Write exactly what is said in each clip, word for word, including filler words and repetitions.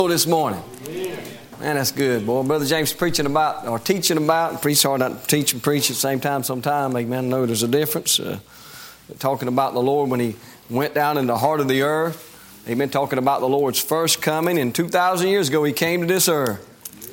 This morning. Man, that's good, boy. Brother James preaching about, or teaching about, preach hard not teach and preach at the same time sometime. Amen. I know there's a difference. Uh, talking about the Lord when He went down in the heart of the earth. Amen. Talking about the Lord's first coming. And two thousand years ago, He came to this earth.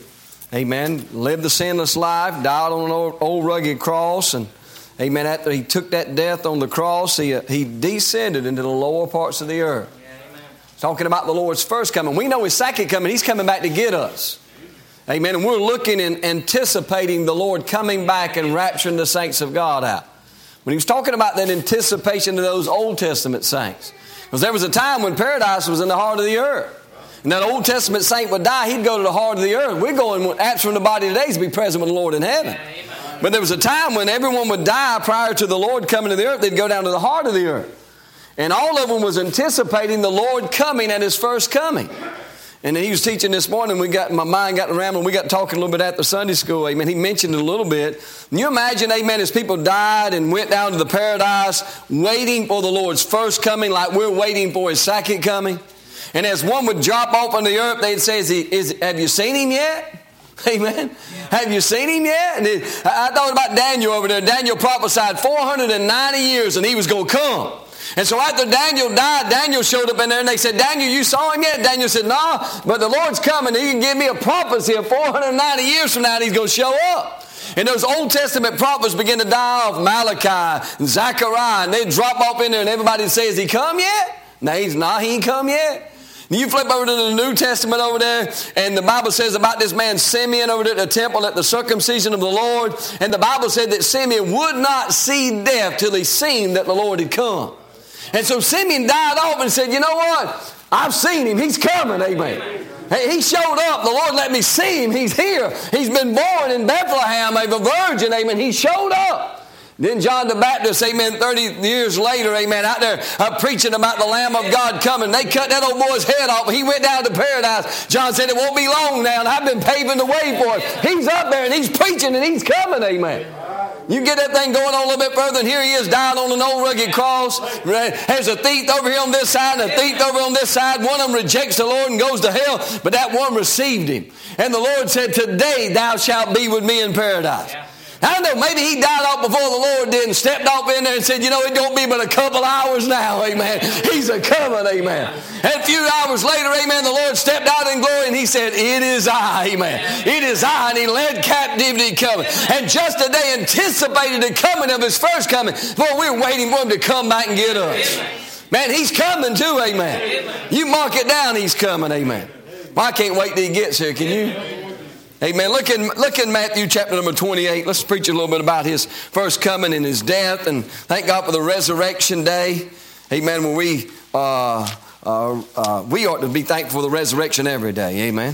Amen. Lived the sinless life, died on an old, old rugged cross. And amen. After He took that death on the cross, He, uh, he descended into the lower parts of the earth. Talking about the Lord's first coming. We know His second coming. He's coming back to get us. Amen. And we're looking and anticipating the Lord coming back and rapturing the saints of God out. When He was talking about that anticipation of those Old Testament saints. Because there was a time when paradise was in the heart of the earth. And that Old Testament saint would die, he'd go to the heart of the earth. We're going, answering the body today to be present with the Lord in heaven. But there was a time when everyone would die prior to the Lord coming to the earth. They'd go down to the heart of the earth. And all of them was anticipating the Lord coming at His first coming. And He was teaching this morning. We got my mind got rambling. We got talking a little bit at the Sunday school. Amen. He mentioned it a little bit. Can you imagine, amen, as people died and went down to the paradise waiting for the Lord's first coming like we're waiting for His second coming? And as one would drop off on the earth, they'd say, is he, is, have you seen Him yet? Amen. Yeah. Have you seen Him yet? And it, I thought about Daniel over there. Daniel prophesied four hundred ninety years and he was going to come. And so after Daniel died, Daniel showed up in there and they said, Daniel, you saw Him yet? Daniel said, no, but the Lord's coming. He can give me a prophecy of four hundred ninety years from now and He's going to show up. And those Old Testament prophets began to die off, Malachi and Zechariah, and they'd drop off in there and everybody would say, has He come yet? No, he's not. He ain't come yet. You flip over to the New Testament over there, and the Bible says about this man Simeon over there at the temple at the circumcision of the Lord. And the Bible said that Simeon would not see death till he seen that the Lord had come. And so Simeon died off and said, you know what? I've seen Him. He's coming. Amen. Hey, He showed up. The Lord let me see Him. He's here. He's been born in Bethlehem of a virgin. Amen. He showed up. Then John the Baptist, amen, thirty years later, amen, out there uh, preaching about the Lamb of God coming. They cut that old boy's head off. He went down to paradise. John said, it won't be long now, and I've been paving the way for it. He's up there, and He's preaching, and He's coming, amen. You get that thing going on a little bit further, and here He is dying on an old rugged cross. There's a thief over here on this side and a thief over on this side. One of them rejects the Lord and goes to hell, but that one received Him. And the Lord said, today thou shalt be with me in paradise. I don't know, maybe he died off before the Lord did and stepped off in there and said, you know, it don't be but a couple hours now, amen. He's a coming, amen. And a few hours later, amen, the Lord stepped out in glory and He said, it is I, amen. It is I, and He led captivity coming. And just as they anticipated the coming of His first coming, boy, we're waiting for Him to come back and get us. Man, He's coming too, amen. You mark it down, He's coming, amen. Well, I can't wait till He gets here, can you? Amen. Look in, look in Matthew chapter number twenty-eight. Let's preach a little bit about His first coming and His death. And thank God for the resurrection day. Amen. When we, uh, uh, uh, we ought to be thankful for the resurrection every day. Amen.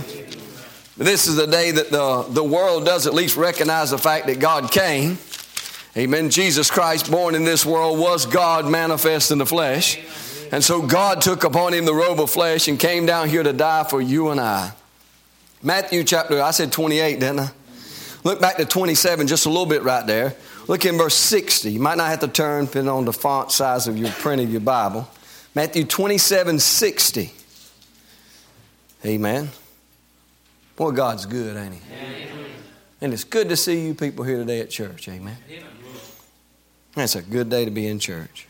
This is the day that the, the world does at least recognize the fact that God came. Amen. Jesus Christ, born in this world, was God manifest in the flesh. And so God took upon Him the robe of flesh and came down here to die for you and I. Matthew chapter, I said twenty-eight, didn't I? Look back to twenty-seven, just a little bit right there. Look in verse sixty. You might not have to turn, depending on the font size of your print of your Bible. Matthew twenty-seven, sixty. Amen. Boy, God's good, ain't He? Amen. And it's good to see you people here today at church. Amen. That's a good day to be in church.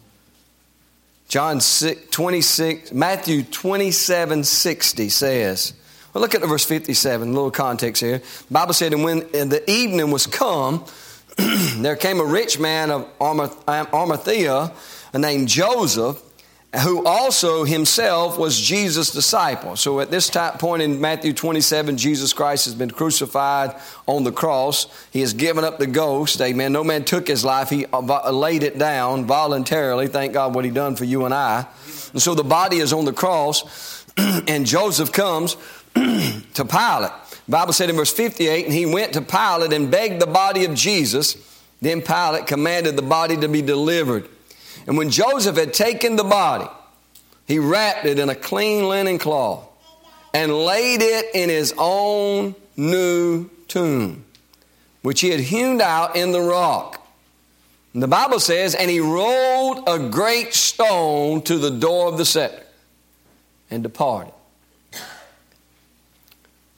John twenty-six, Matthew twenty-seven, sixty says, well, look at the verse fifty-seven, a little context here. The Bible said, and when the evening was come, there came a rich man of Arimathea named Joseph, who also himself was Jesus' disciple. So at this time, point in Matthew twenty-seven, Jesus Christ has been crucified on the cross. He has given up the ghost. Amen. No man took His life. He laid it down voluntarily. Thank God what He done for you and I. And so the body is on the cross, and Joseph comes to Pilate. The Bible said in verse fifty-eight, and he went to Pilate and begged the body of Jesus. Then Pilate commanded the body to be delivered. And when Joseph had taken the body, he wrapped it in a clean linen cloth and laid it in his own new tomb, which he had hewn out in the rock. And the Bible says, and he rolled a great stone to the door of the sepulchre and departed.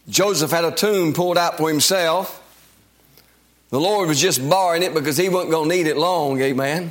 Joseph had a tomb pulled out for himself. The Lord was just borrowing it because he wasn't going to need it long, amen.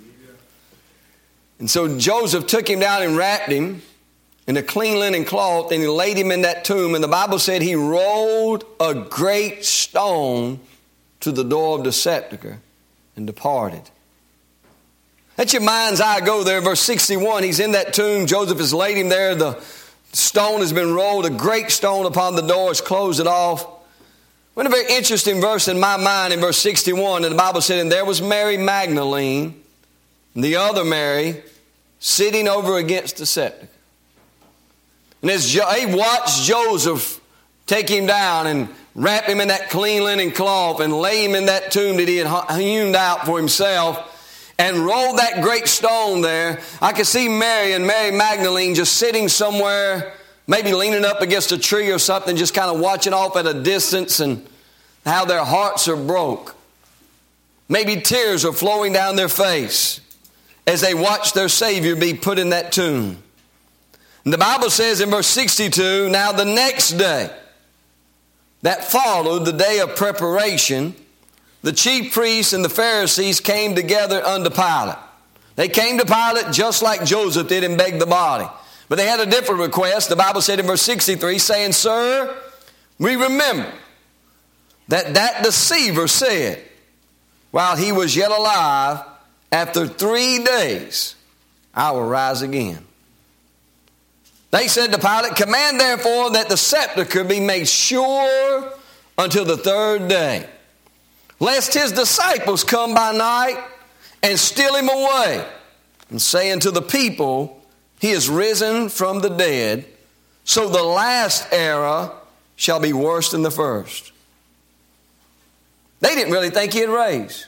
And so Joseph took him down and wrapped him in a clean linen cloth, and he laid him in that tomb. And the Bible said he rolled a great stone to the door of the sepulchre and departed. Let your mind's eye go there. Verse sixty-one, he's in that tomb. Joseph has laid him there. The stone has been rolled. A great stone upon the door has closed it off. What a very interesting verse in my mind in verse sixty-one. And the Bible said, and there was Mary Magdalene, and the other Mary, sitting over against the sepulchre. And as he watched Joseph take him down and wrap him in that clean linen cloth and lay him in that tomb that he had hewn out for himself and rolled that great stone there, I could see Mary and Mary Magdalene just sitting somewhere, maybe leaning up against a tree or something, just kind of watching off at a distance, and how their hearts are broke. Maybe tears are flowing down their face as they watch their Savior be put in that tomb. And the Bible says in verse sixty-two, now the next day that followed the day of preparation, the chief priests and the Pharisees came together unto Pilate. They came to Pilate just like Joseph did and begged the body. But they had a different request. The Bible said in verse sixty-three, saying, Sir, we remember that that deceiver said, while he was yet alive, after three days, I will rise again. They said to Pilate, command therefore that the sepulchre be made sure until the third day, lest his disciples come by night and steal him away, and say unto the people, he is risen from the dead, so the last era shall be worse than the first. They didn't really think he had raised.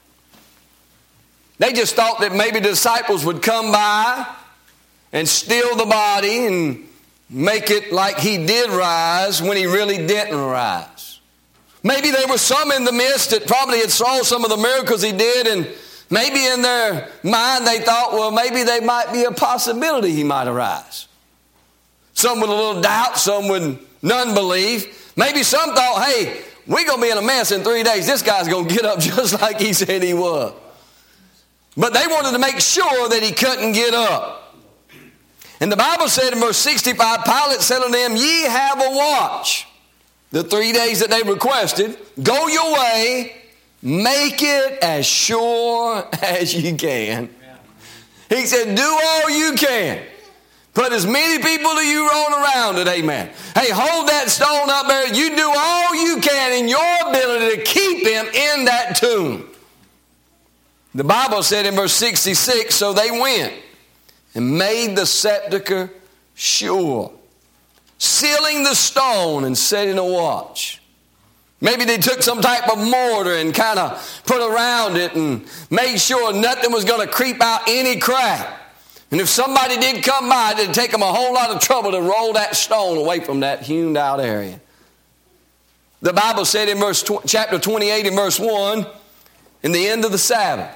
They just thought that maybe the disciples would come by and steal the body and make it like he did rise when he really didn't rise. Maybe there were some in the midst that probably had saw some of the miracles he did, and maybe in their mind they thought, well, maybe there might be a possibility he might arise. Some with a little doubt, some with none belief. Maybe some thought, hey, we're going to be in a mess in three days. This guy's going to get up just like he said he would. But they wanted to make sure that he couldn't get up. And the Bible said in verse sixty-five, Pilate said unto them, ye have a watch. The three days that they requested, go your way, make it as sure as you can. He said, do all you can. Put as many people as you roll around it, amen. Hey, hold that stone up there. You do all you can in your ability to keep him in that tomb. The Bible said in verse sixty-six, so they went and made the sepulchre sure, sealing the stone and setting a watch. Maybe they took some type of mortar and kind of put around it and made sure nothing was going to creep out any crack. And if somebody did come by, it would take them a whole lot of trouble to roll that stone away from that hewn out area. The Bible said in verse tw- chapter twenty-eight and verse one, in the end of the Sabbath,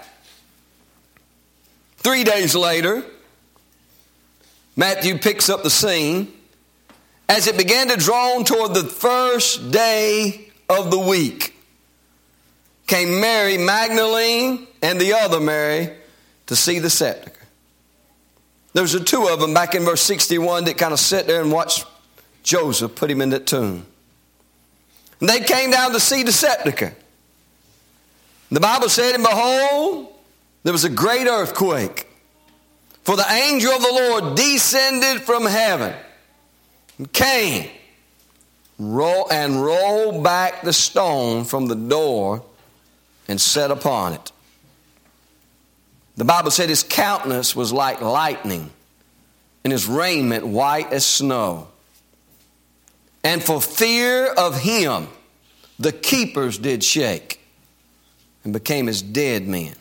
three days later, Matthew picks up the scene. As it began to draw on toward the first day of the week, came Mary Magdalene and the other Mary to see the sepulchre. There's the two of them back in verse sixty-one that kind of sat there and watched Joseph put him in that tomb. And they came down to see the sepulchre. The Bible said, and behold, there was a great earthquake. For the angel of the Lord descended from heaven and came roll, and rolled back the stone from the door and sat upon it. The Bible said his countenance was like lightning and his raiment white as snow. And for fear of him, the keepers did shake and became as dead men.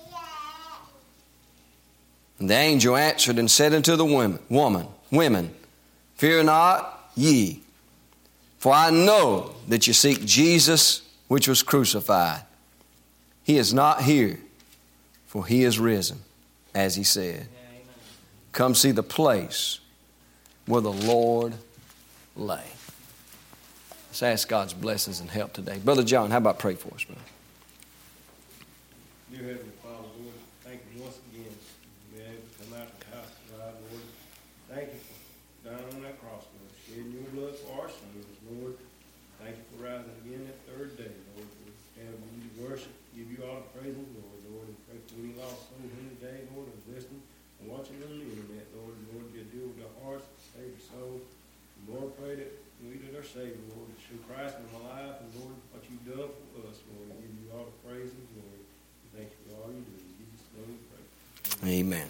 And the angel answered and said unto the women, woman, women, fear not ye, for I know that you seek Jesus which was crucified. He is not here, for he is risen, as he said. Amen. Come see the place where the Lord lay. Let's ask God's blessings and help today. Brother John, how about pray for us, brother? Dear Heavenly Father, Lord, thank you once again for being able to come out to the house of God, Lord. Thank you for dying on that cross, Lord, shedding your blood for our sins, Lord. Thank you for rising again that third day, Lord. We stand with you to worship, give you all the praise and glory, Lord, and pray for any lost souls here today, Lord, and listening and watching on the internet, Lord. Lord, you deal with their hearts, save their souls. And Lord, pray that we that are saved, Lord, to show Christ in my life, and Lord, what you've done for us, Lord, and give you all the praise and glory. Thank you for all you do. In Jesus' name we pray. Amen.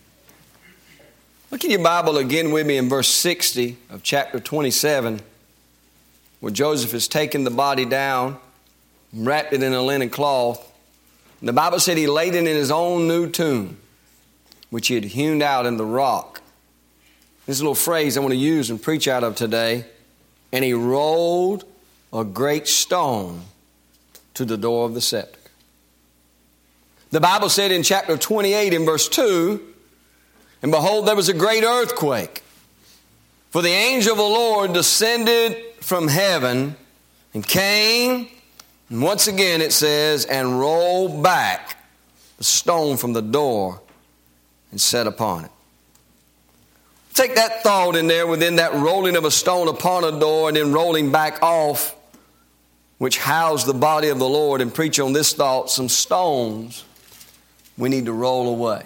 Look in your Bible again with me in verse sixty of chapter twenty-seven, where Joseph has taken the body down and wrapped it in a linen cloth. And the Bible said he laid it in his own new tomb, which he had hewn out in the rock. This is a little phrase I want to use and preach out of today. And he rolled a great stone to the door of the sepulchre. The Bible said in chapter twenty-eight in verse two, and behold, there was a great earthquake. For the angel of the Lord descended from heaven and came, and once again it says, and rolled back the stone from the door and sat upon it. Take that thought in there within that rolling of a stone upon a door and then rolling back off, which housed the body of the Lord, and preach on this thought: some stones we need to roll away.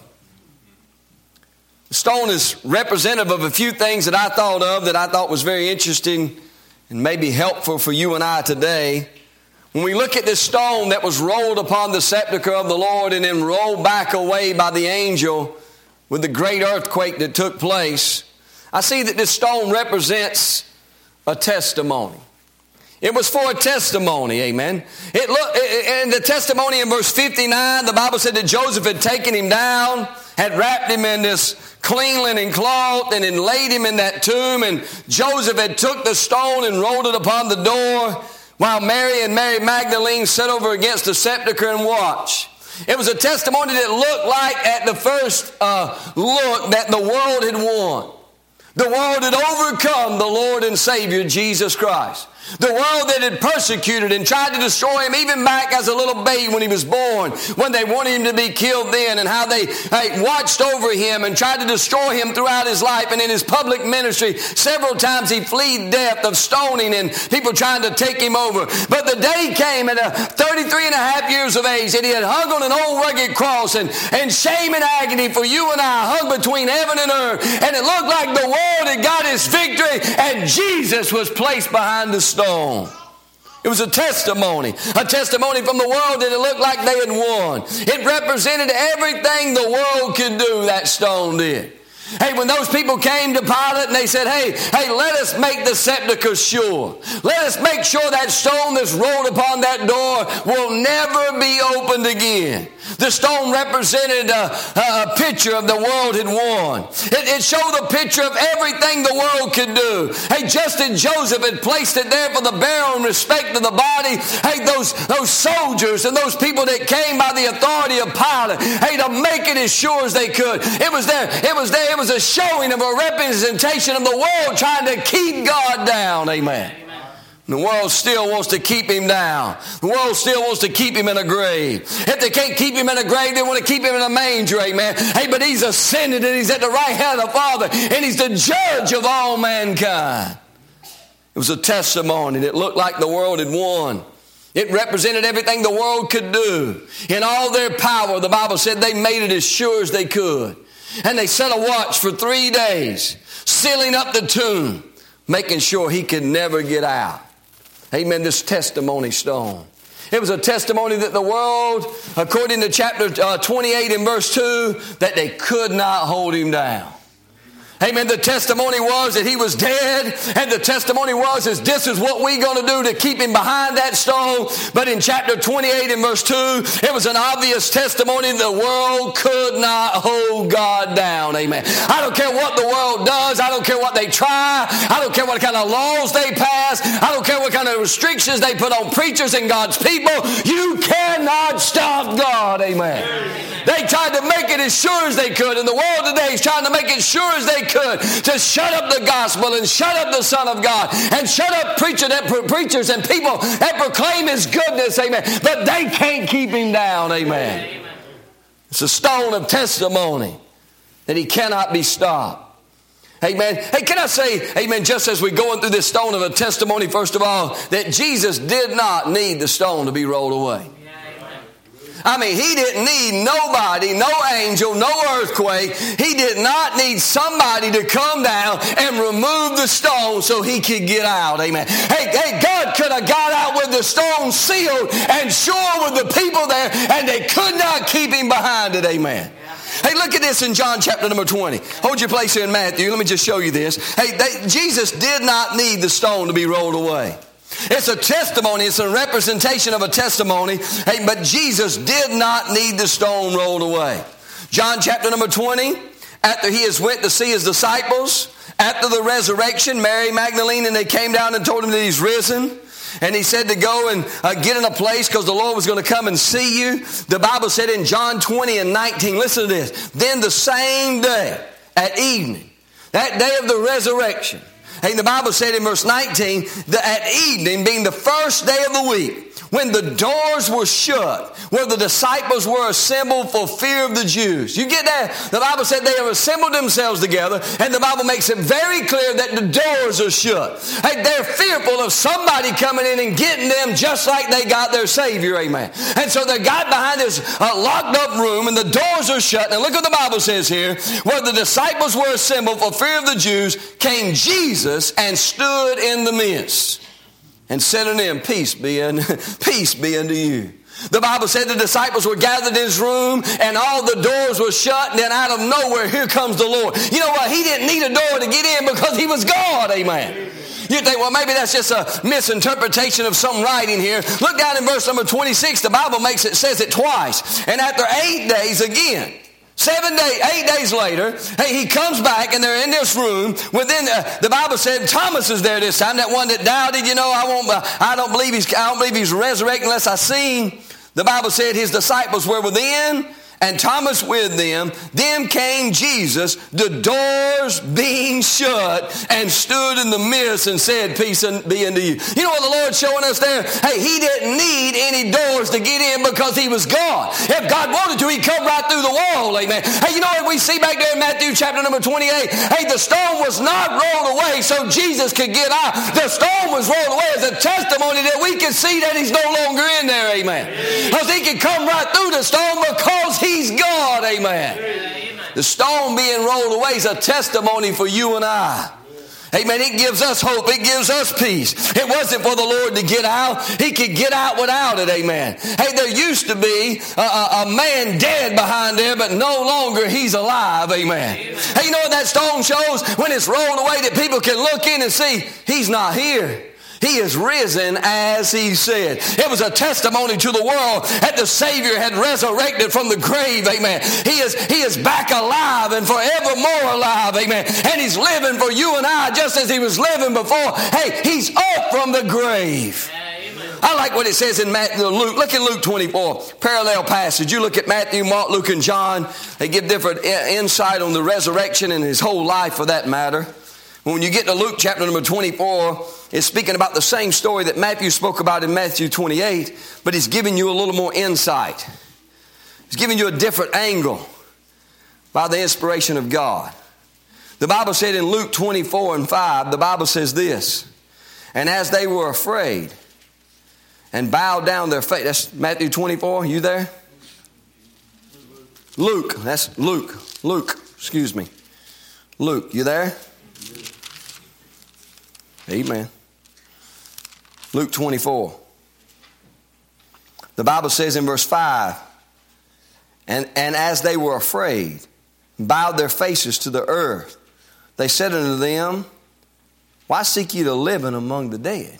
The stone is representative of a few things that I thought of that I thought was very interesting and maybe helpful for you and I today. When we look at this stone that was rolled upon the sepulchre of the Lord and then rolled back away by the angel with the great earthquake that took place, I see that this stone represents a testimony. It was for a testimony, amen. It look, and the testimony in verse fifty-nine, the Bible said that Joseph had taken him down, had wrapped him in this clean linen cloth, and then laid him in that tomb. And Joseph had took the stone and rolled it upon the door, while Mary and Mary Magdalene sat over against the sepulchre and watched. It was a testimony that looked like, at the first uh, look, that the world had won. The world had overcome the Lord and Savior, Jesus Christ. The world that had persecuted and tried to destroy him, even back as a little babe when he was born, when they wanted him to be killed then, and how they, they watched over him and tried to destroy him throughout his life. And in his public ministry, several times he fled death of stoning and people trying to take him over. But the day came at a thirty-three and a half years of age, and he had hung on an old rugged cross, and, and shame and agony for you and I hung between heaven and earth. And it looked like the world had got its victory, and Jesus was placed behind the stone. It was a testimony, a testimony from the world that it looked like they had won. It represented everything the world could do, that stone did. Hey, when those people came to Pilate and they said, hey, hey, let us make the sepulchre sure. Let us make sure that stone that's rolled upon that door will never be opened again. The stone represented a, a picture of the world had won. It, it showed a picture of everything the world could do. Hey, just as Joseph had placed it there for the burial and respect of the body, hey, those, those soldiers and those people that came by the authority of Pilate, hey, to make it as sure as they could. It was there, it was there, it was a showing of a representation of the world trying to keep God down. Amen. The world still wants to keep him down. The world still wants to keep him in a grave. If they can't keep him in a grave, they want to keep him in a manger, amen. Hey, but he's ascended and he's at the right hand of the Father, and he's the judge of all mankind. It was a testimony that looked like the world had won. It represented everything the world could do. In all their power, the Bible said they made it as sure as they could. And they set a watch for three days, sealing up the tomb, making sure he could never get out. Amen, this testimony stone. It was a testimony that the world, according to chapter uh, twenty-eight and verse two, that they could not hold him down. Amen. The testimony was that he was dead, and the testimony was is this is what we're going to do to keep him behind that stone. But in chapter twenty-eight and verse two, it was an obvious testimony the world could not hold God down. Amen. I don't care what the world does. I don't care what they try. I don't care what kind of laws they pass. I don't care what kind of restrictions they put on preachers and God's people. You cannot stop God. Amen. Amen. They tried to make it as sure as they could, and the world today is trying to make it sure as they could. could to shut up the gospel and shut up the Son of God and shut up preacher that, preachers and people that proclaim His goodness, amen. But they can't keep Him down, amen. Amen. It's a stone of testimony that He cannot be stopped. Amen. Hey, can I say, amen, just as we're going through this stone of a testimony, first of all, that Jesus did not need the stone to be rolled away. I mean, He didn't need nobody, no angel, no earthquake. He did not need somebody to come down and remove the stone so He could get out. Amen. Hey, hey, God could have got out with the stone sealed and sure with the people there, and they could not keep Him behind it. Amen. Hey, look at this in John chapter number twenty. Hold your place here in Matthew. Let me just show you this. Hey, they, Jesus did not need the stone to be rolled away. It's a testimony. It's a representation of a testimony. Hey, but Jesus did not need the stone rolled away. John chapter number twenty, after He has went to see His disciples, after the resurrection, Mary Magdalene, and they came down and told Him that He's risen. And He said to go and uh, get in a place because the Lord was going to come and see you. The Bible said in John twenty and nineteen, listen to this. Then the same day at evening, that day of the resurrection, and the Bible said in verse nineteen, that at evening, being the first day of the week, when the doors were shut, where the disciples were assembled for fear of the Jews. You get that? The Bible said they have assembled themselves together, and the Bible makes it very clear that the doors are shut. Hey, they're fearful of somebody coming in and getting them just like they got their Savior, amen. And so they got behind this uh, locked up room, and the doors are shut. Now look what the Bible says here. Where the disciples were assembled for fear of the Jews, came Jesus and stood in the midst, and said unto them, peace be, unto, peace be unto you. The Bible said the disciples were gathered in His room and all the doors were shut, and then out of nowhere, here comes the Lord. You know what? He didn't need a door to get in because He was God, amen. You think, well, maybe that's just a misinterpretation of some writing here. Look down in verse number twenty-six. The Bible makes it, says it twice. And after eight days again, Seven days, eight days later, hey, He comes back and they're in this room. Within uh, the Bible said Thomas is there this time. That one that doubted, you know, I won't. Uh, I don't believe he's. I don't believe he's resurrected unless I see Him. The Bible said His disciples were within, and Thomas with them. Then came Jesus, the doors being shut, and stood in the midst and said, peace be unto you. You know what the Lord's showing us there? Hey, He didn't need any doors to get in because He was God. If God wanted to, He'd come right through the wall, amen. Hey, you know what we see back there in Matthew chapter number twenty-eight? Hey, the stone was not rolled away so Jesus could get out. The stone was rolled away as a testimony that we can see that He's no longer in there, amen. Because He could come right through the stone because He He's God, amen. Amen. The stone being rolled away is a testimony for you and I. Amen. It gives us hope. It gives us peace. It wasn't for the Lord to get out. He could get out without it. Amen. Hey, there used to be a, a, a man dead behind there, but no longer he's alive. Amen. Amen. Hey, you know what that stone shows? When it's rolled away that people can look in and see He's not here. He is risen as He said. It was a testimony to the world that the Savior had resurrected from the grave. Amen. He is, he is back alive and forevermore alive. Amen. And He's living for you and I just as He was living before. Hey, He's up from the grave. Amen. I like what it says in Matthew, Luke. Look at Luke twenty-four, parallel passage. You look at Matthew, Mark, Luke, and John. They give different insight on the resurrection and His whole life for that matter. When you get to Luke chapter number twenty-four, it's speaking about the same story that Matthew spoke about in Matthew twenty-eight, but he's giving you a little more insight. He's giving you a different angle by the inspiration of God. The Bible said in Luke twenty-four and five, the Bible says this, and as they were afraid and bowed down their face. That's Matthew twenty-four, you there? Luke, that's Luke, Luke, excuse me. Luke, you there? Amen. Luke twenty-four. The Bible says in verse five, and, and as they were afraid, bowed their faces to the earth, they said unto them, why seek ye the living among the dead?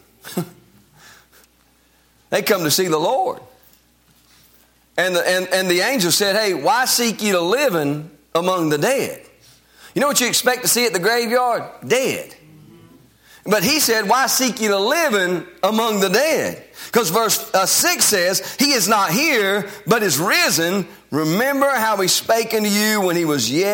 They come to see the Lord. And the, and, and the angel said, hey, why seek ye the living among the dead? You know what you expect to see at the graveyard? Dead. But He said, why seek ye the living among the dead? Because verse uh, six says, He is not here, but is risen. Remember how He spake unto you when He was yet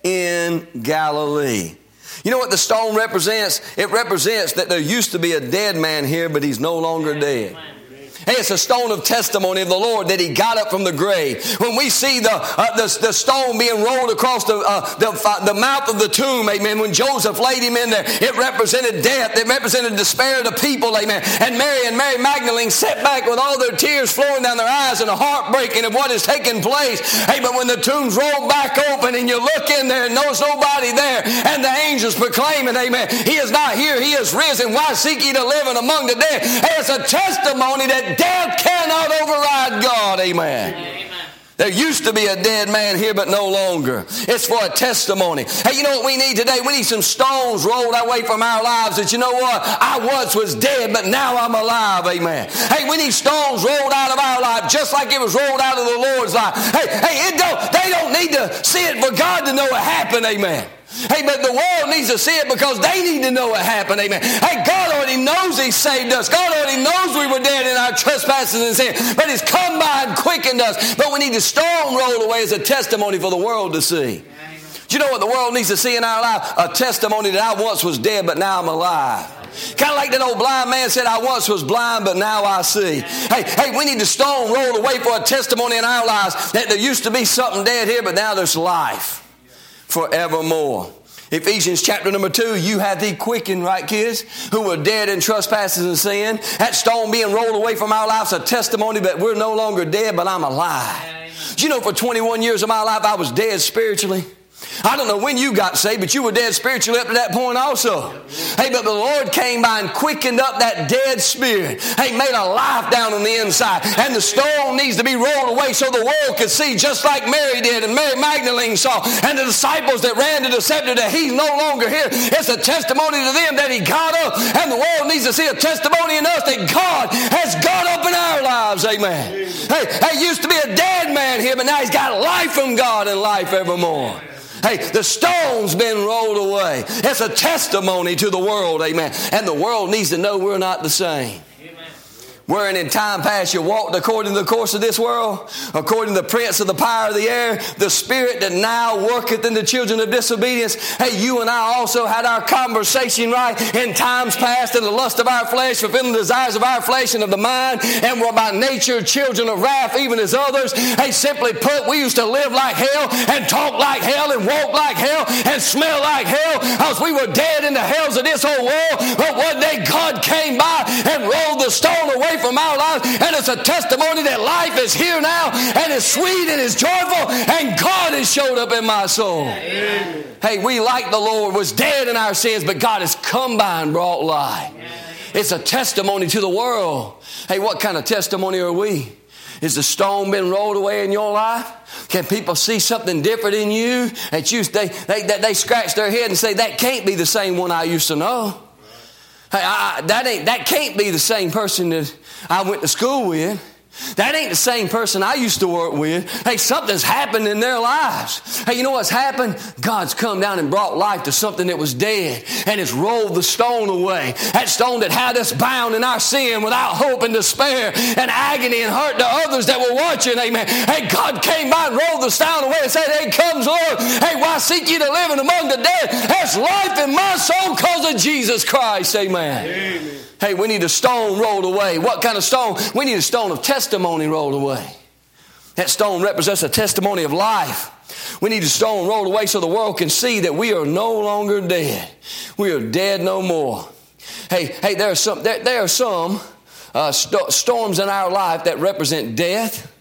in Galilee. You know what the stone represents? It represents that there used to be a dead man here, but he's no longer dead. Hey, it's a stone of testimony of the Lord that He got up from the grave. When we see the uh, the, the stone being rolled across the, uh, the the mouth of the tomb, amen, when Joseph laid him in there, it represented death. It represented despair of the people, amen. And Mary and Mary Magdalene sat back with all their tears flowing down their eyes and a heartbreaking of what has taken place. Hey, but when the tomb's rolled back open and you look in there and there's nobody there, and the angels proclaiming, amen, He is not here, He is risen. Why seek ye to live among the dead? Hey, it's a testimony that death cannot override God. Amen. Amen. There used to be a dead man here, but no longer. It's for a testimony. Hey, you know what we need today? We need some stones rolled away from our lives that, you know what? I once was dead, but now I'm alive. Amen. Hey, we need stones rolled out of our life just like it was rolled out of the Lord's life. Hey, hey, it don't, they don't need to see it for God to know it happened. Amen. Hey, but the world needs to see it because they need to know it happened. Amen. Hey, God already knows He saved us. God already knows we were dead in our trespasses and sin. But He's come by and quickened us. But we need the stone rolled away as a testimony for the world to see. Amen. Do you know what the world needs to see in our life? A testimony that I once was dead, but now I'm alive. Kind of like that old blind man said, I once was blind, but now I see. Hey, hey, we need the stone rolled away for a testimony in our lives that there used to be something dead here, but now there's life forevermore. Ephesians chapter number two, you had thee quickened, right kids, who were dead in trespasses and sin. That stone being rolled away from our lives, a testimony that we're no longer dead, but I'm alive. Do you know for twenty-one years of my life, I was dead spiritually? I don't know when you got saved, but you were dead spiritually up to that point also. Hey, but the Lord came by and quickened up that dead spirit. Hey, made a life down on the inside. And the stone needs to be rolled away so the world could see, just like Mary did and Mary Magdalene saw. And the disciples that ran to the scepter that He's no longer here. It's a testimony to them that He got up. And the world needs to see a testimony in us that God has got up in our lives. Amen. Hey, hey, used to be a dead man here, but now He's got life from God and life evermore. Hey, the stone's been rolled away. It's a testimony to the world, amen. And the world needs to know we're not the same. Wherein in time past you walked according to the course of this world, according to the prince of the power of the air, the spirit that now worketh in the children of disobedience. Hey, you and I also had our conversation right in times past in the lust of our flesh, fulfilling the desires of our flesh and of the mind, and were by nature children of wrath, even as others. Hey, simply put, we used to live like hell and talk like hell and walk like hell and smell like hell because we were dead in the hells of this whole world. But one day God came by and rolled the stone away from our lives, and it's a testimony that life is here now and is sweet and is joyful, and God has showed up in my soul. Amen. Hey, we, like the Lord, was dead in our sins, but God has come by and brought life. Amen. It's a testimony to the world. Hey, what kind of testimony are we? Is the stone been rolled away in your life? Can people see something different in you? That you they, they, they, they scratch their head and say, that can't be the same one I used to know. Hey, I, that ain't that can't be the same person that I went to school with. That ain't the same person I used to work with. Hey, something's happened in their lives. Hey, you know what's happened? God's come down and brought life to something that was dead, and it's rolled the stone away. That stone that had us bound in our sin without hope and despair and agony and hurt to others that were watching. Amen. Hey, God came by and rolled the stone away and said, hey, comes Lord. Hey, why seek ye to live among the dead? There's life in my soul because of Jesus Christ. Amen. Amen. Hey, we need a stone rolled away. What kind of stone? We need a stone of testimony rolled away. That stone represents a testimony of life. We need a stone rolled away so the world can see that we are no longer dead. We are dead no more. Hey, hey, there are some, there, there are some uh, st- storms in our life that represent death,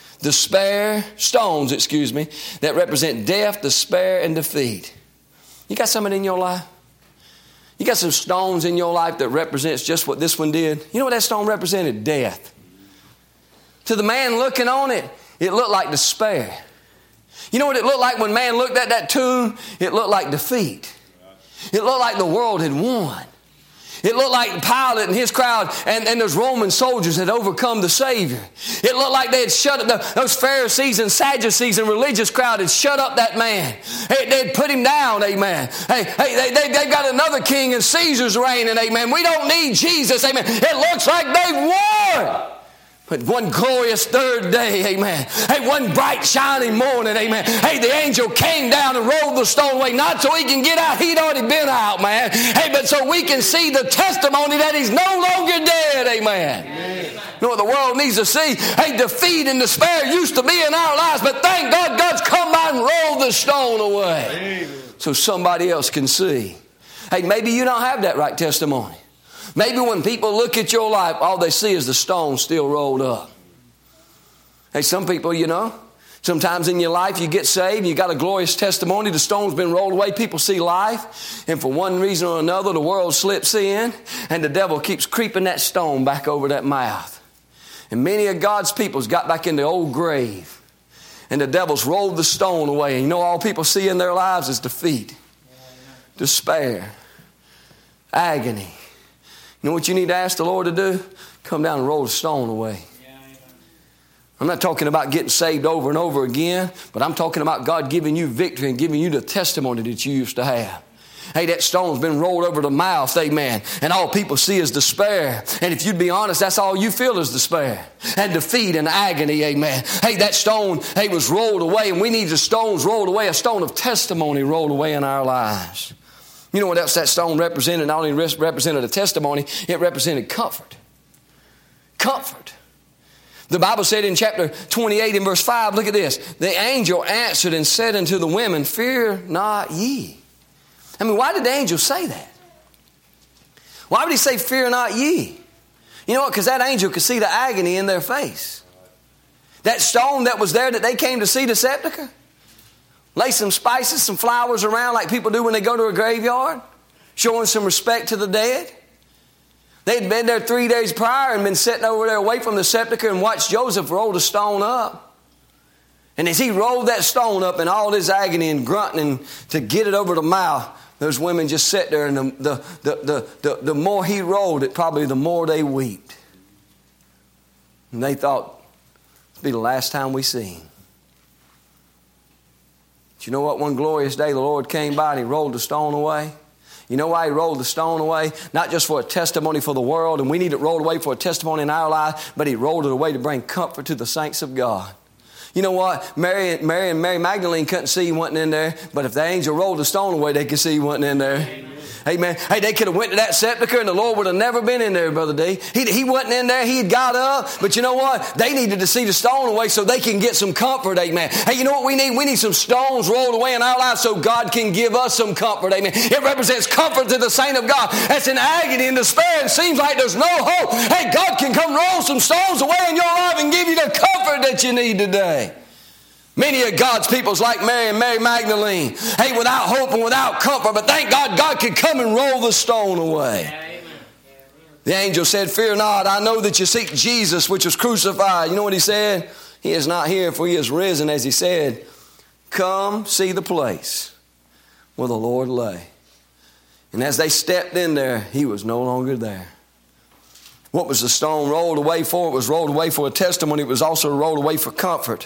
despair, stones, excuse me, that represent death, despair, and defeat. You got something in your life? You got some stones in your life that represents just what this one did. You know what that stone represented? Death. To the man looking on it, it looked like despair. You know what it looked like when man looked at that tomb? It looked like defeat. It looked like the world had won. It looked like Pilate and his crowd and, and those Roman soldiers had overcome the Savior. It looked like they had shut up, the, those Pharisees and Sadducees and religious crowd had shut up that man. Hey, they had put him down, amen. Hey, hey they, they, they've got another king and Caesar's reigning, amen. We don't need Jesus, amen. It looks like they've won. But one glorious third day, amen. Hey, one bright shining morning, amen. Hey, the angel came down and rolled the stone away, not so he can get out, he'd already been out, man. Hey, but so we can see the testimony that he's no longer dead, amen. Amen. You know what the world needs to see? Hey, defeat and despair used to be in our lives, but thank God God's come by and rolled the stone away. Amen. So somebody else can see. Hey, maybe you don't have that right testimony. Maybe when people look at your life, all they see is the stone still rolled up. Hey, some people, you know, sometimes in your life you get saved, you got a glorious testimony, the stone's been rolled away, people see life, and for one reason or another, the world slips in, and the devil keeps creeping that stone back over that mouth. And many of God's people's got back in the old grave, and the devil's rolled the stone away. And you know, all people see in their lives is defeat, despair, agony. You know what you need to ask the Lord to do? Come down and roll the stone away. I'm not talking about getting saved over and over again, but I'm talking about God giving you victory and giving you the testimony that you used to have. Hey, that stone's been rolled over the mouth, amen, and all people see is despair. And if you'd be honest, that's all you feel is despair and defeat and agony, amen. Hey, that stone, hey, was rolled away, and we need the stones rolled away, a stone of testimony rolled away in our lives. You know what else that stone represented? Not only represented a testimony, it represented comfort. Comfort. The Bible said in chapter twenty-eight in verse five, look at this. The angel answered and said unto the women, fear not ye. I mean, why did the angel say that? Why would he say, fear not ye? You know what? Because that angel could see the agony in their face. That stone that was there that they came to see the sepulcher. Lay some spices, some flowers around like people do when they go to a graveyard, showing some respect to the dead. They'd been there three days prior and been sitting over there away from the sepulcher and watched Joseph roll the stone up. And as he rolled that stone up in all his agony and grunting to get it over the mouth, those women just sat there, and the, the, the, the, the, the more he rolled it, probably the more they wept. And they thought, it'll be the last time we see him. But you know what? One glorious day the Lord came by and he rolled the stone away. You know why he rolled the stone away? Not just for a testimony for the world, and we need it rolled away for a testimony in our life, but he rolled it away to bring comfort to the saints of God. You know what? Mary, Mary and Mary Magdalene couldn't see he wasn't in there, but if the angel rolled the stone away, they could see he wasn't in there. Amen. Amen. Hey, they could have went to that sepulcher and the Lord would have never been in there, Brother D. He, he wasn't in there. He had got up. But you know what? They needed to see the stone away so they can get some comfort. Amen. Hey, you know what we need? We need some stones rolled away in our lives so God can give us some comfort. Amen. It represents comfort to the saint of God. That's in agony and despair. It seems like there's no hope. Hey, God can come roll some stones away in your life and give you the comfort that you need today. Many of God's people's like Mary and Mary Magdalene. Hey, without hope and without comfort. But thank God, God could come and roll the stone away. Amen. The angel said, fear not. I know that you seek Jesus, which was crucified. You know what he said? He is not here, for he is risen, as he said. Come see the place where the Lord lay. And as they stepped in there, he was no longer there. What was the stone rolled away for? It was rolled away for a testimony. It was also rolled away for comfort.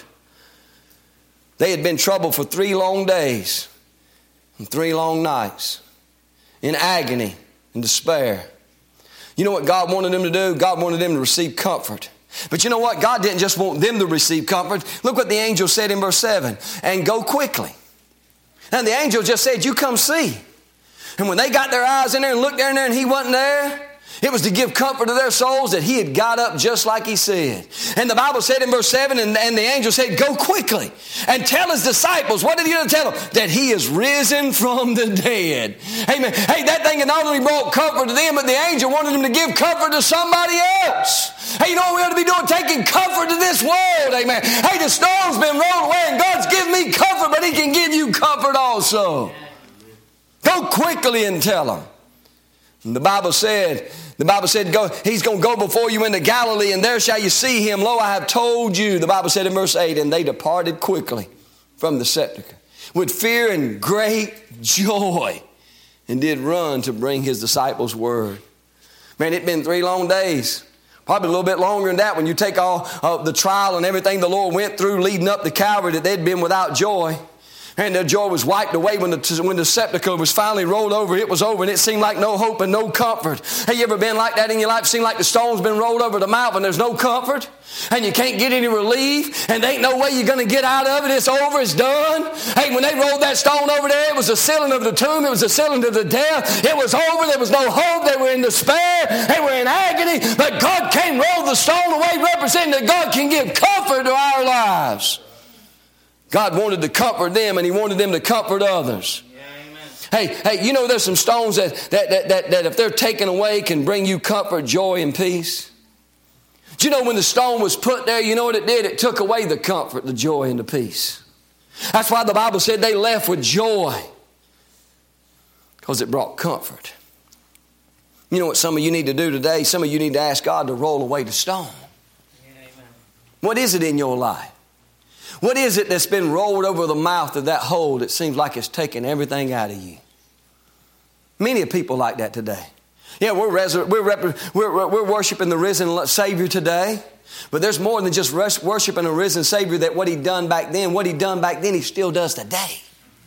They had been troubled for three long days and three long nights in agony and despair. You know what God wanted them to do? God wanted them to receive comfort. But you know what? God didn't just want them to receive comfort. Look what the angel said in verse seven. And go quickly. And the angel just said, you come see. And when they got their eyes in there and looked there and there and he wasn't there, it was to give comfort to their souls that he had got up just like he said. And the Bible said in verse seven, and, and the angel said, go quickly and tell his disciples. What did he tell them? That he is risen from the dead. Amen. Hey, that thing had not only brought comfort to them, but the angel wanted them to give comfort to somebody else. Hey, you know what we ought to be doing? Taking comfort to this world. Amen. Hey, the stone's been rolled away and God's given me comfort, but he can give you comfort also. Go quickly and tell them. And the Bible said, the Bible said, go, he's going to go before you into Galilee, and there shall you see him. Lo, I have told you. The Bible said in verse eight, and they departed quickly from the sepulchre with fear and great joy, and did run to bring his disciples word. Man, it'd been three long days. Probably a little bit longer than that when you take all uh, the trial and everything the Lord went through leading up to Calvary, that they'd been without joy. And their joy was wiped away when the, when the sepulchre was finally rolled over. It was over and it seemed like no hope and no comfort. Have you ever been like that in your life? It seemed like the stone's been rolled over the mouth and there's no comfort. And you can't get any relief. And there ain't no way you're going to get out of it. It's over. It's done. Hey, when they rolled that stone over there, it was the sealing of the tomb. It was the sealing of the death. It was over. There was no hope. They were in despair. They were in agony. But God came, rolled the stone away, representing that God can give comfort to our lives. God wanted to comfort them, and He wanted them to comfort others. Yeah, amen. Hey, hey, you know there's some stones that, that, that, that, that if they're taken away can bring you comfort, joy, and peace. Do you know when the stone was put there, you know what it did? It took away the comfort, the joy, and the peace. That's why the Bible said they left with joy, because it brought comfort. You know what some of you need to do today? Some of you need to ask God to roll away the stone. Yeah, amen. What is it in your life? What is it that's been rolled over the mouth of that hole that seems like it's taking everything out of you? Many people like that today. Yeah, we're, resur- we're, rep- we're, we're worshiping the risen Savior today. But there's more than just res- worshiping a risen Savior, that what He done back then, what He done back then, He still does today.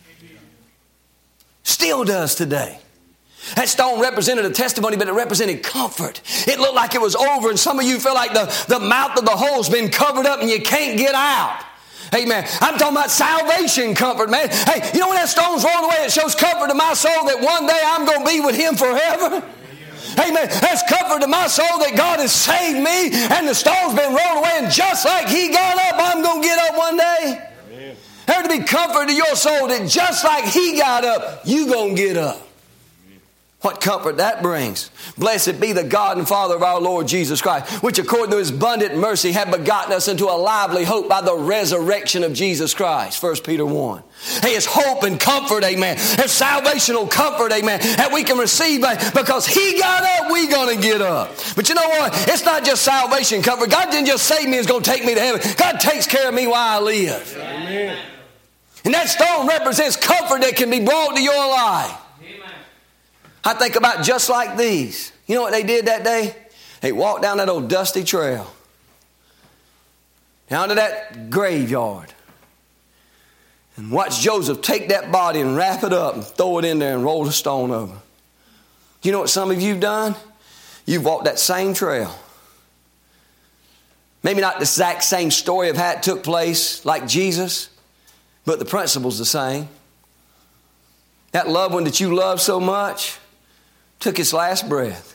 Still does today. That stone represented a testimony, but it represented comfort. It looked like it was over, and some of you feel like the, the mouth of the hole's been covered up and you can't get out. Amen. I'm talking about salvation comfort, man. Hey, you know when that stone's rolled away, it shows comfort to my soul that one day I'm going to be with Him forever. Amen. That's comfort to my soul that God has saved me and the stone's been rolled away, and just like He got up, I'm going to get up one day. Amen. There to be comfort to your soul that just like He got up, you going to get up. What comfort that brings. Blessed be the God and Father of our Lord Jesus Christ, which according to His abundant mercy hath begotten us into a lively hope by the resurrection of Jesus Christ. First Peter one. Hey, it's hope and comfort, amen. It's salvational comfort, amen, that we can receive because He got up, we going to get up. But you know what? It's not just salvation comfort. God didn't just save me and is going to take me to heaven. God takes care of me while I live. Amen. And that stone represents comfort that can be brought to your life. I think about just like these. You know what they did that day? They walked down that old dusty trail, down to that graveyard, and watched Joseph take that body and wrap it up and throw it in there and roll the stone over. You know what some of you have done? You've walked that same trail. Maybe not the exact same story of how it took place like Jesus, but the principle's the same. That loved one that you love so much took its last breath.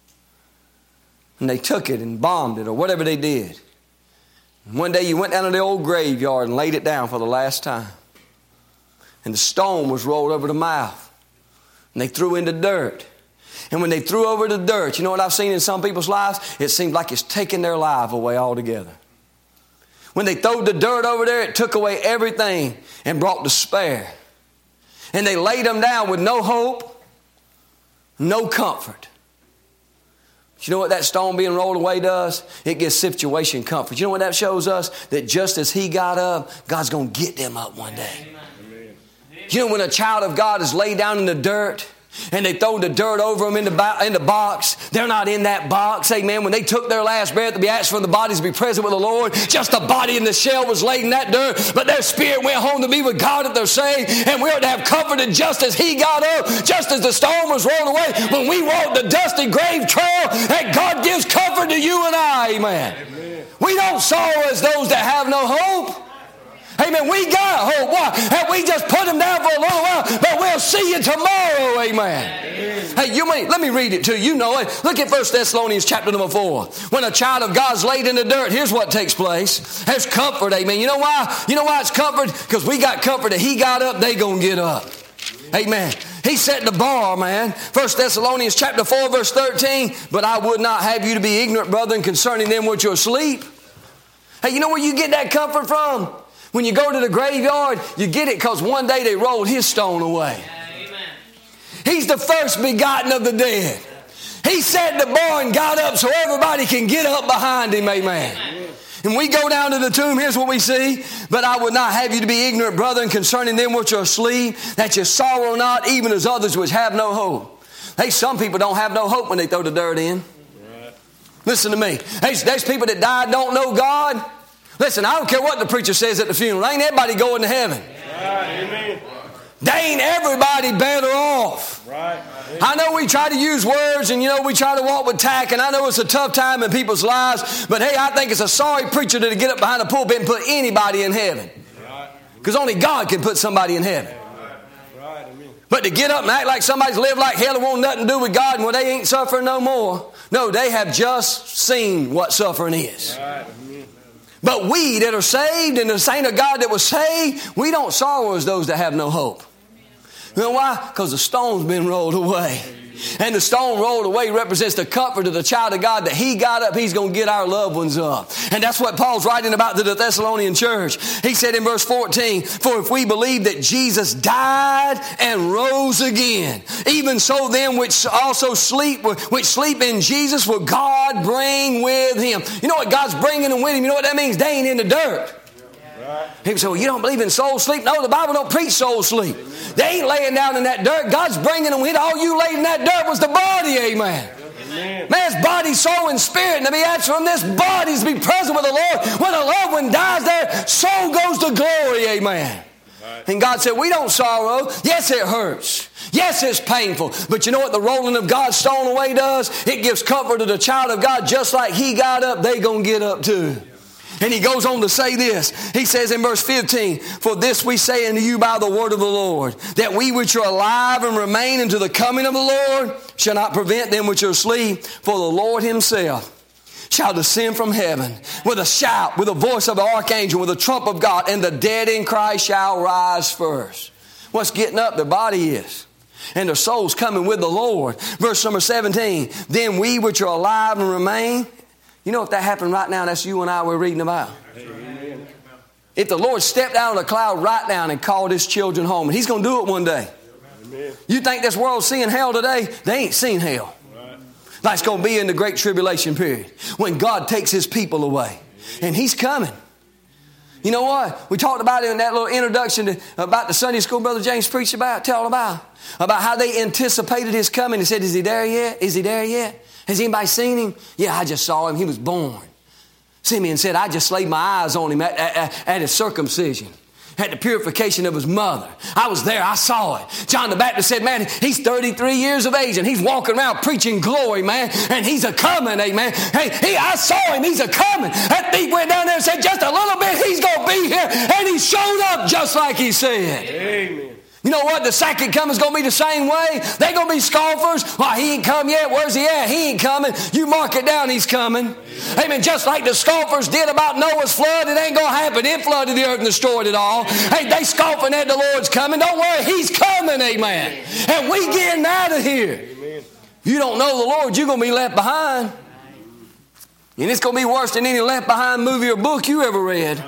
And they took it and bombed it or whatever they did. And one day you went down to the old graveyard and laid it down for the last time. And the stone was rolled over the mouth. And they threw in the dirt. And when they threw over the dirt, you know what I've seen in some people's lives? It seems like it's taking their life away altogether. When they threw the dirt over there, it took away everything and brought despair. And they laid them down with no hope, no comfort. But you know what that stone being rolled away does? It gives situation comfort. You know what that shows us? That just as He got up, God's going to get them up one day. Amen. You know when a child of God is laid down in the dirt, and they throw the dirt over them in the, bo- in the box. They're not in that box. Amen. When they took their last breath to be asked for the bodies to be present with the Lord, just the body in the shell was laid in that dirt, but their spirit went home to be with God if they're saved. And we are to have comforted just as He got up, just as the stone was rolled away. When we walk the dusty grave trail, that God gives comfort to you and I. Amen. Amen. We don't sorrow as those that have no hope. Amen. We got hope. Why? And we just put them down for a little while, but we'll see you tomorrow. Amen. Amen. Hey, you may, let me read it to you. You know it. Look at First Thessalonians chapter number four. When a child of God's laid in the dirt, here's what takes place. There's comfort. Amen. You know why? You know why it's comfort? Because we got comfort that He got up, they gonna get up. Amen. He set the bar, man. First Thessalonians chapter four, verse thirteen. But I would not have you to be ignorant, brethren, concerning them which are asleep. Hey, you know where you get that comfort from? When you go to the graveyard, you get it because one day they rolled His stone away. Amen. He's the first begotten of the dead. He set the bar and got up so everybody can get up behind Him. Amen. Amen. And we go down to the tomb, here's what we see. But I would not have you to be ignorant, brethren, concerning them which are asleep, that you sorrow not, even as others which have no hope. Hey, some people don't have no hope when they throw the dirt in. Right. Listen to me. There's, there's people that died don't know God. Listen, I don't care what the preacher says at the funeral. Ain't everybody going to heaven. Amen. They ain't everybody better off. Right. I know we try to use words and, you know, we try to walk with tact, and I know it's a tough time in people's lives, but hey, I think it's a sorry preacher to get up behind the pulpit and put anybody in heaven. Because only God can put somebody in heaven. Right. Amen. But to get up and act like somebody's lived like hell and want nothing to do with God and well, they ain't suffering no more. No, they have just seen what suffering is. Right. But we that are saved and the saint of God that was saved, we don't sorrow as those that have no hope. You know why? Because the stone's been rolled away. And the stone rolled away represents the comfort of the child of God that he got up, he's going to get our loved ones up. And that's what Paul's writing about to the Thessalonian church. He said in verse fourteen, for if we believe that Jesus died and rose again, even so them which also sleep, which sleep in Jesus will God bring with him. You know what God's bringing them with him? You know what that means? They ain't in the dirt. People say, well, you don't believe in soul sleep? No, the Bible don't preach soul sleep. They ain't laying down in that dirt. God's bringing them with. All you laid in that dirt was the body, amen. Amen. Man's body, soul, and spirit. And to be absent from this body is to be present with the Lord. When a loved one dies there, soul goes to glory, amen. Right. And God said, we don't sorrow. Yes, it hurts. Yes, it's painful. But you know what the rolling of God's stone away does? It gives comfort to the child of God. Just like he got up, they going to get up too. And he goes on to say this. He says in verse fifteen, for this we say unto you by the word of the Lord, that we which are alive and remain unto the coming of the Lord shall not prevent them which are asleep. For the Lord himself shall descend from heaven with a shout, with the voice of an archangel, with a trump of God, and the dead in Christ shall rise first. What's getting up? Their body is. And their soul's coming with the Lord. Verse number seventeen, then we which are alive and remain. You know if that happened right now, that's you and I we're reading about. Amen. If the Lord stepped out of the cloud right now and called his children home, and he's going to do it one day. Amen. You think this world's seeing hell today? They ain't seen hell. Right. Like it's going to be in the great tribulation period when God takes his people away. And he's coming. You know what? We talked about it in that little introduction to, about the Sunday school Brother James preached about, telling about, about how they anticipated his coming. He said, is he there yet? Is he there yet? Has anybody seen him? Yeah, I just saw him. He was born. Simeon said, I just laid my eyes on him at, at, at his circumcision, at the purification of his mother. I was there. I saw it. John the Baptist said, man, he's thirty-three years of age and he's walking around preaching glory, man. And he's a coming, amen. Hey, he, I saw him. He's a coming. That thief went down there and said, just a little bit, he's going to be here. And he showed up just like he said. Amen. You know what? The second coming is going to be the same way. They're going to be scoffers. Why, he ain't come yet. Where's he at? He ain't coming. You mark it down, he's coming. Amen. Amen. Just like the scoffers did about Noah's flood, it ain't going to happen. It flooded the earth and destroyed it all. Hey, they scoffing at the Lord's coming. Don't worry, he's coming, amen. And we getting out of here. Amen. You don't know the Lord, you're going to be left behind. And it's going to be worse than any left behind movie or book you ever read.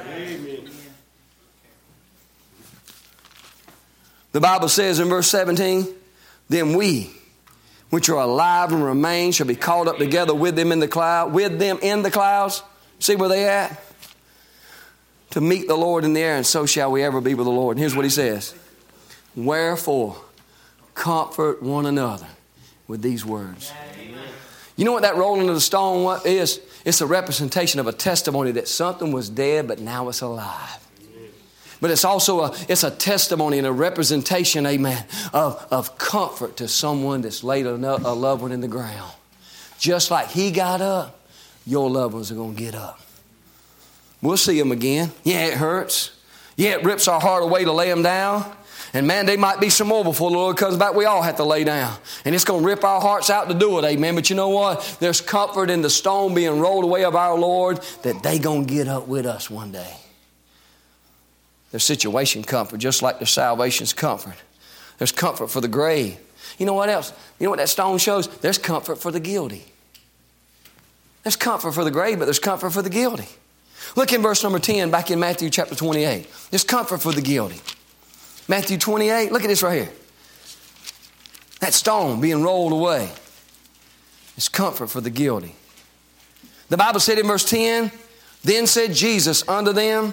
The Bible says in verse seventeen, then we, which are alive and remain, shall be caught up together with them in the cloud, with them in the clouds. See where they at? To meet the Lord in the air, and so shall we ever be with the Lord. And here's what he says. Wherefore, comfort one another with these words. You know what that rolling of the stone is? It's a representation of a testimony that something was dead, but now it's alive. But it's also a, it's a testimony and a representation, amen, of, of comfort to someone that's laid a, a loved one in the ground. Just like he got up, your loved ones are going to get up. We'll see them again. Yeah, it hurts. Yeah, it rips our heart away to lay them down. And man, they might be some more before the Lord comes back. We all have to lay down. And it's going to rip our hearts out to do it, amen. But you know what? There's comfort in the stone being rolled away of our Lord that they going to get up with us one day. There's situation comfort, just like there's salvation's comfort. There's comfort for the grave. You know what else? You know what that stone shows? There's comfort for the guilty. There's comfort for the grave, but there's comfort for the guilty. Look in verse number ten, back in Matthew chapter twenty-eight. There's comfort for the guilty. Matthew twenty-eight, look at this right here. That stone being rolled away. It's comfort for the guilty. The Bible said in verse ten, then said Jesus unto them,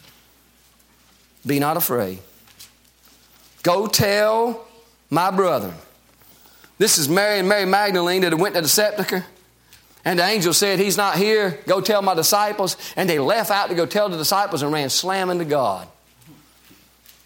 be not afraid. Go tell my brethren. This is Mary and Mary Magdalene that went to the sepulchre. And the angel said, he's not here. Go tell my disciples. And they left out to go tell the disciples and ran slamming to God.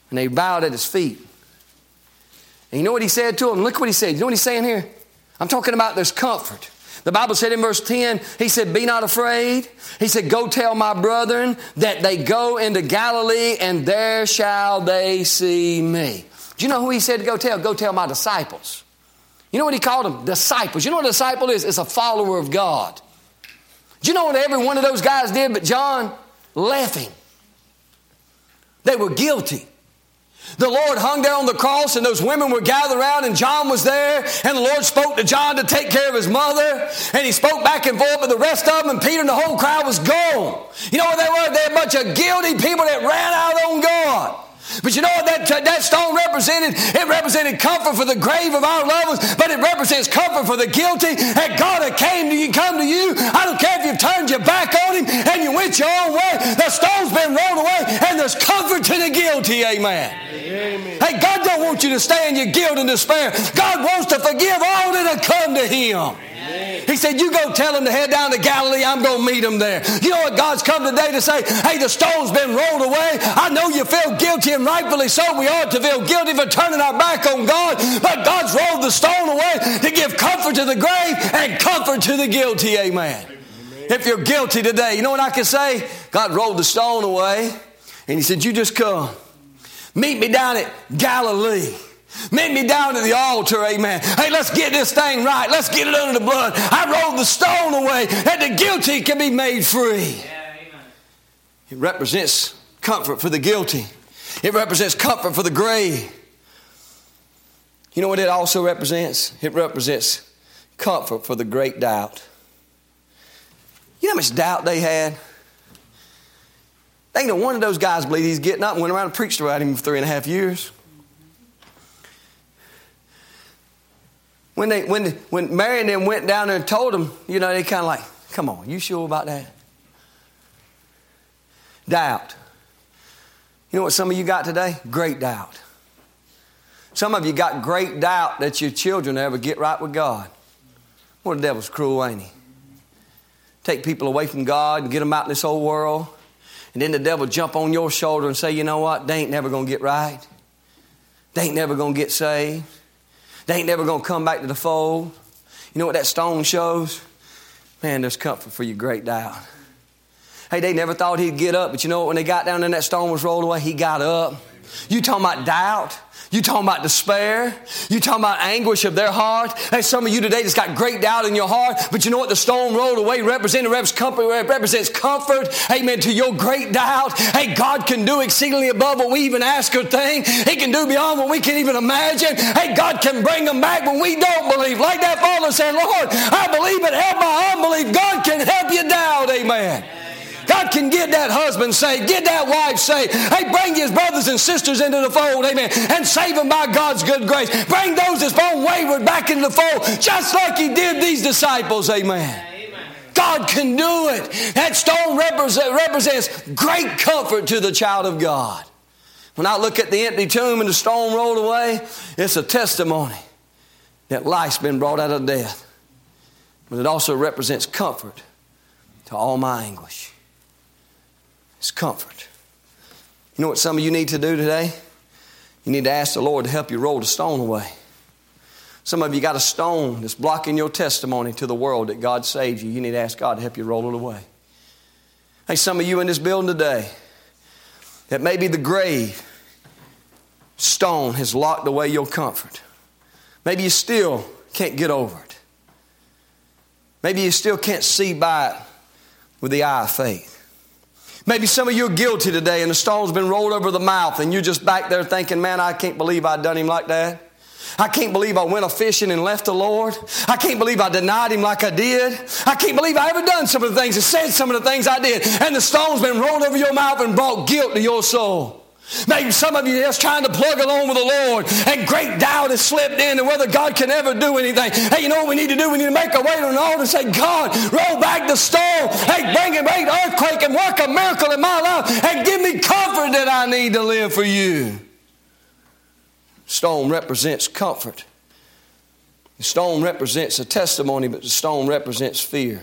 And they bowed at his feet. And you know what he said to them? Look what he said. You know what he's saying here? I'm talking about there's comfort. The Bible said in verse ten, he said, be not afraid. He said, go tell my brethren that they go into Galilee and there shall they see me. Do you know who he said to go tell? Go tell my disciples. You know what he called them? Disciples. You know what a disciple is? It's a follower of God. Do you know what every one of those guys did but John? Left him. They were guilty. The Lord hung there on the cross and those women were gathered around and John was there and the Lord spoke to John to take care of his mother and he spoke back and forth with the rest of them and Peter and the whole crowd was gone. You know what they were? They were a bunch of guilty people that ran out on God. But you know what that, that stone represented? It represented comfort for the grave of our loved ones, but it represents comfort for the guilty. And God had came to you, come to you. I don't care if you've turned your back on him and you went your own way. The stone's been rolled away and there's comfort to the guilty. Amen. Amen. Hey, God don't want you to stay in your guilt and despair. God wants to forgive all that have come to him. He said, you go tell them to head down to Galilee. I'm going to meet them there. You know what God's come today to say? Hey, the stone's been rolled away. I know you feel guilty, and rightfully so. We ought to feel guilty for turning our back on God. But God's rolled the stone away to give comfort to the grave and comfort to the guilty. Amen. Amen. If you're guilty today, you know what I can say? God rolled the stone away. And he said, you just come. Meet me down at Galilee. Meet me down to the altar, amen. Hey, let's get this thing right. Let's get it under the blood. I rolled the stone away that the guilty can be made free. Yeah, amen. It represents comfort for the guilty. It represents comfort for the grave. You know what it also represents? It represents comfort for the great doubt. You know how much doubt they had? Ain't no one of those guys believed he's getting up and went around and preached about him for three and a half years. When they, when, when Mary and them went down there and told them, you know, they kind of like, come on, you sure about that? Doubt. You know what some of you got today? Great doubt. Some of you got great doubt that your children ever get right with God. Well, the devil's cruel, ain't he? Take people away from God and get them out in this old world. And then the devil jump on your shoulder and say, you know what? They ain't never going to get right. They ain't never going to get saved. They ain't never going to come back to the fold. You know what that stone shows? Man, there's comfort for your great doubt. Hey, they never thought he'd get up, but you know what? When they got down and that stone was rolled away, he got up. You talking about doubt? You talking about despair? You talking about anguish of their heart? Hey, some of you today just got great doubt in your heart, but you know what the stone rolled away represented? It represents comfort, amen, to your great doubt. Hey, God can do exceedingly above what we even ask or think. He can do beyond what we can even imagine. Hey, God can bring them back when we don't believe. Like that father said, Lord, I believe, but help my unbelief. God can help you doubt, amen. God can get that husband saved, get that wife saved. Hey, bring his brothers and sisters into the fold, amen, and save them by God's good grace. Bring those that's born wayward back into the fold, just like he did these disciples, amen. Amen. God can do it. That stone represent, represents great comfort to the child of God. When I look at the empty tomb and the stone rolled away, it's a testimony that life's been brought out of death. But it also represents comfort to all my anguish. It's comfort. You know what some of you need to do today? You need to ask the Lord to help you roll the stone away. Some of you got a stone that's blocking your testimony to the world that God saved you. You need to ask God to help you roll it away. Hey, some of you in this building today, that maybe the grave stone has locked away your comfort. Maybe you still can't get over it. Maybe you still can't see by it with the eye of faith. Maybe some of you are guilty today and the stone's been rolled over the mouth and you're just back there thinking, man, I can't believe I done him like that. I can't believe I went a-fishing and left the Lord. I can't believe I denied him like I did. I can't believe I ever done some of the things and said some of the things I did. And the stone's been rolled over your mouth and brought guilt to your soul. Maybe some of you are just trying to plug along with the Lord and great doubt has slipped in and whether God can ever do anything. Hey, you know what we need to do? We need to make our way to an altar and say, God, roll back the stone. Hey, bring a great earthquake and work a miracle in my life and give me comfort that I need to live for you. Stone represents comfort. The stone represents a testimony, but the stone represents fear.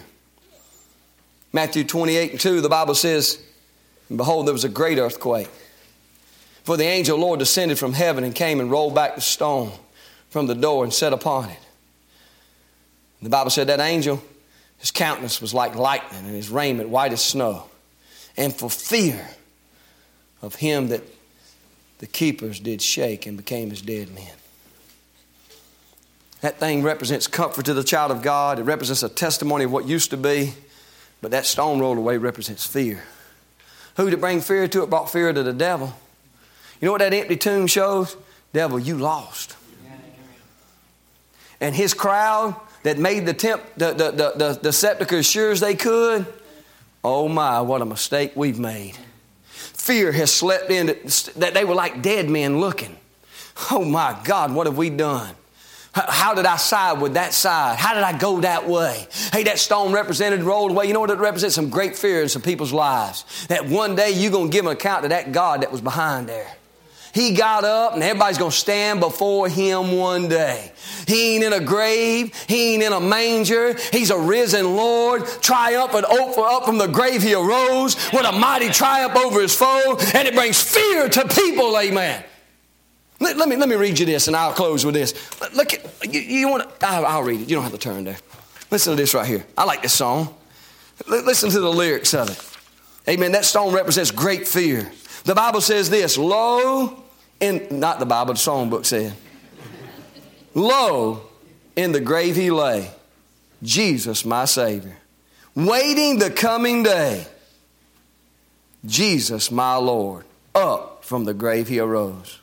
Matthew twenty-eight and two, the Bible says, and behold, there was a great earthquake. For the angel of the Lord descended from heaven and came and rolled back the stone from the door and sat upon it. The Bible said that angel, his countenance was like lightning and his raiment white as snow. And for fear of him that the keepers did shake and became as dead men. That thing represents comfort to the child of God. It represents a testimony of what used to be. But that stone rolled away represents fear. Who did it bring fear to? It brought fear to the devil. You know what that empty tomb shows? Devil, you lost. And his crowd that made the, temp, the, the, the, the, the sepulchre as sure as they could, oh my, what a mistake we've made. Fear has slept in, that they were like dead men looking. Oh my God, what have we done? How did I side with that side? How did I go that way? Hey, that stone represented, rolled away. You know what it represents? Some great fear in some people's lives. That one day you're going to give an account to that God that was behind there. He got up and everybody's going to stand before him one day. He ain't in a grave. He ain't in a manger. He's a risen Lord. Triumphant up from the grave he arose with a mighty triumph over his foe. And it brings fear to people, amen. Let, let me let me read you this and I'll close with this. Look, at, you, you want to, I'll, I'll read it. You don't have to turn there. Listen to this right here. I like this song. L- listen to the lyrics of it. Amen. That stone represents great fear. The Bible says this, lo, in, not the Bible, the songbook said, lo, in the grave he lay, Jesus my Savior, waiting the coming day, Jesus my Lord, up from the grave he arose.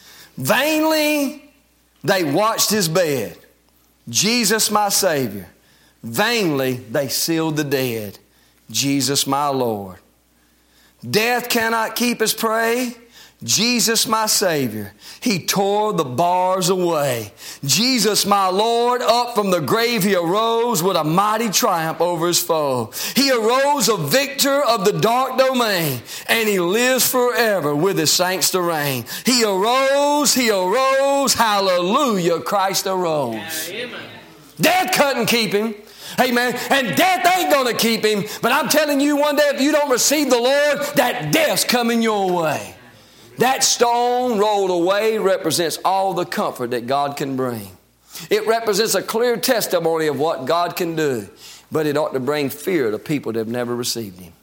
Vainly they watched his bed, Jesus my Savior, vainly they sealed the dead, Jesus my Lord. Death cannot keep his prey, Jesus my Savior, he tore the bars away. Jesus my Lord, up from the grave he arose with a mighty triumph over his foe. He arose a victor of the dark domain, and he lives forever with his saints to reign. He arose, he arose, hallelujah, Christ arose. Amen. Death couldn't keep him. Amen. And death ain't going to keep him. But I'm telling you, one day if you don't receive the Lord, that death's coming your way. That stone rolled away represents all the comfort that God can bring. It represents a clear testimony of what God can do. But it ought to bring fear to people that have never received him.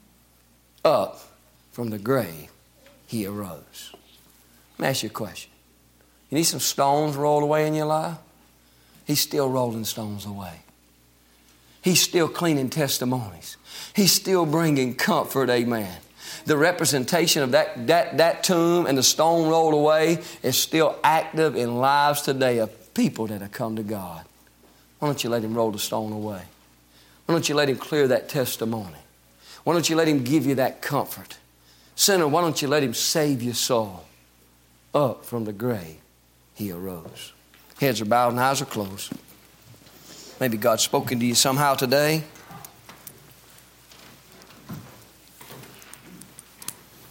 Up from the grave, he arose. Let me ask you a question. You need some stones rolled away in your life? He's still rolling stones away. He's still cleaning testimonies. He's still bringing comfort, amen. The representation of that, that, that tomb and the stone rolled away is still active in lives today of people that have come to God. Why don't you let him roll the stone away? Why don't you let him clear that testimony? Why don't you let him give you that comfort? Sinner, why don't you let him save your soul? Up from the grave, he arose. Heads are bowed and eyes are closed. Maybe God's spoken to you somehow today.